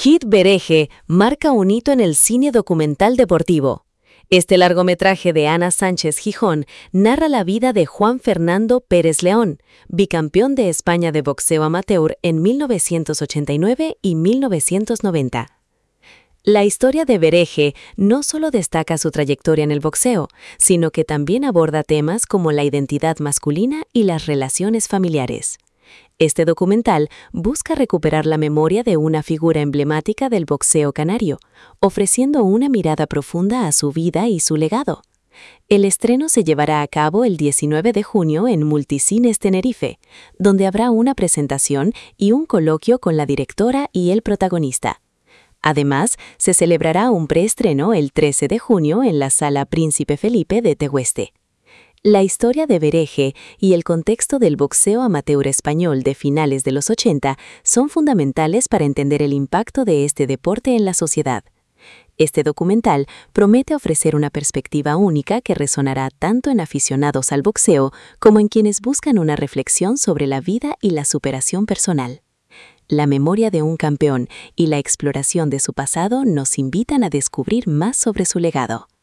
Hit Bereje marca un hito en el cine documental deportivo. Este largometraje de Ana Sánchez Gijón narra la vida de Juan Fernando Pérez León, bicampeón de España de boxeo amateur en 1989 y 1990. La historia de Bereje no solo destaca su trayectoria en el boxeo, sino que también aborda temas como la identidad masculina y las relaciones familiares. Este documental busca recuperar la memoria de una figura emblemática del boxeo canario, ofreciendo una mirada profunda a su vida y su legado. El estreno se llevará a cabo el 19 de junio en Multicines Tenerife, donde habrá una presentación y un coloquio con la directora y el protagonista. Además, se celebrará un preestreno el 13 de junio en la Sala Príncipe Felipe de Tegueste. La historia de Bereje y el contexto del boxeo amateur español de finales de los 80 son fundamentales para entender el impacto de este deporte en la sociedad. Este documental promete ofrecer una perspectiva única que resonará tanto en aficionados al boxeo como en quienes buscan una reflexión sobre la vida y la superación personal. La memoria de un campeón y la exploración de su pasado nos invitan a descubrir más sobre su legado.